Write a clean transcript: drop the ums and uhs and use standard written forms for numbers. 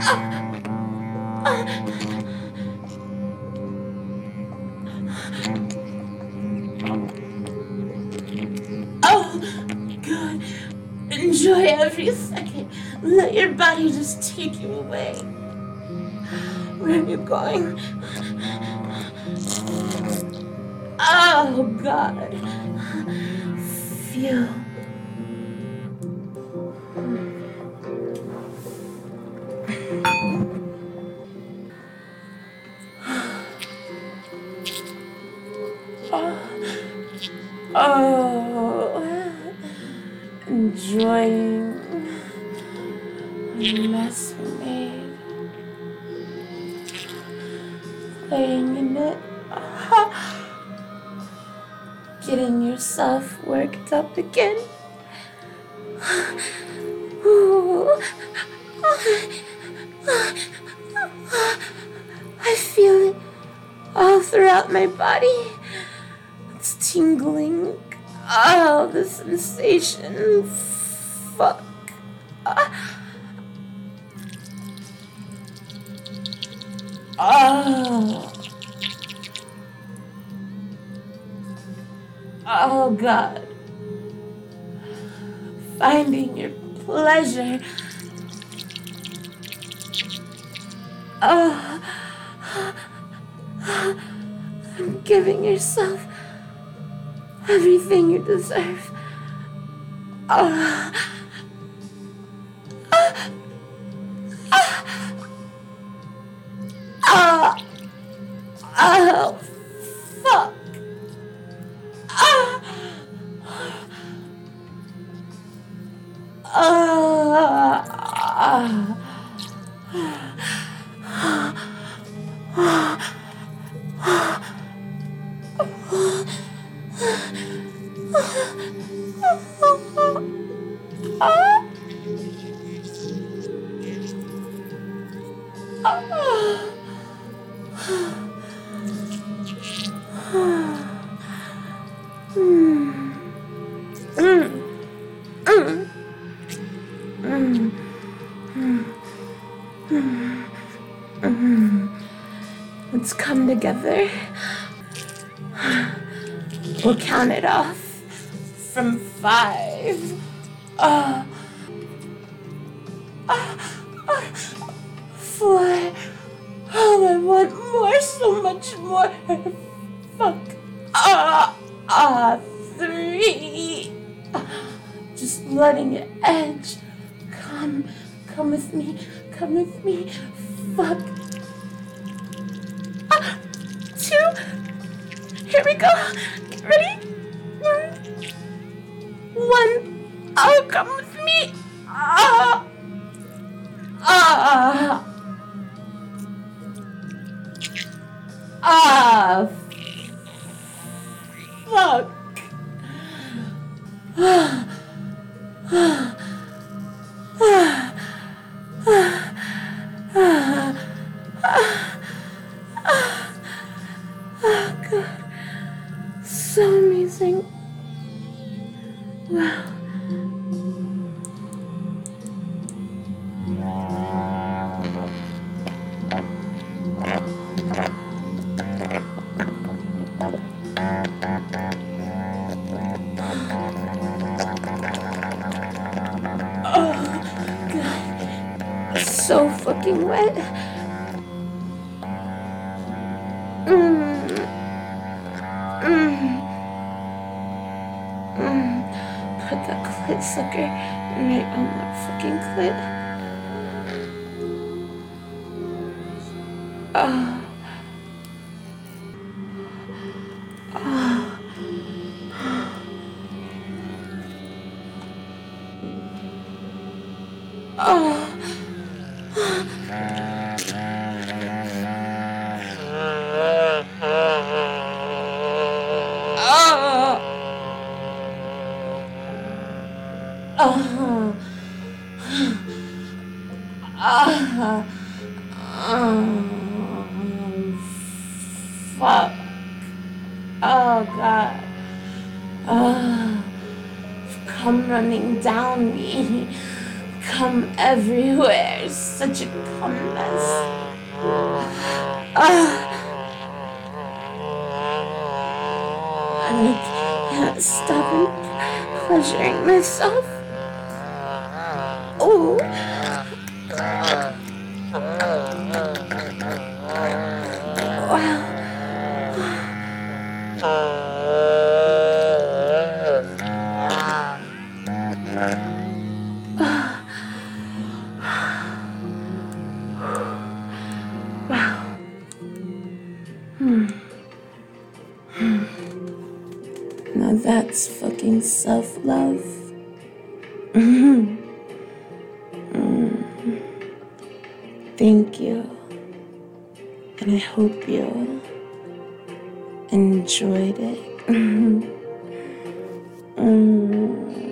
Oh, God. Enjoy every second. Let your body just take you away. Where are you going? Oh, God. Feel. Oh, enjoying the mess we made, playing in it, getting yourself worked up again. Ooh. I feel it all throughout my body. It's tingling. Oh, the sensation. Fuck. Oh. Oh, God. Finding your pleasure. Oh. And giving yourself everything you deserve. Oh. Oh. Oh. Fuck. Let's come together. We'll count it off from 5. 4. Oh, I want more, so much more. Fuck. 3. Just letting it edge. Come with me. Come with me. Fuck. 2. Here we go. Get ready. 1. Oh, come with me. Fuck. God. So amazing. Wow. So fucking wet. Put that clit sucker right on that fucking clit. Fuck. Oh, God. Come running down me. Come everywhere, such a cum mess. And I can't stop pleasuring myself. Oh. Wow. Wow. Now that's fucking self-love. Thank you. And I hope you enjoyed it.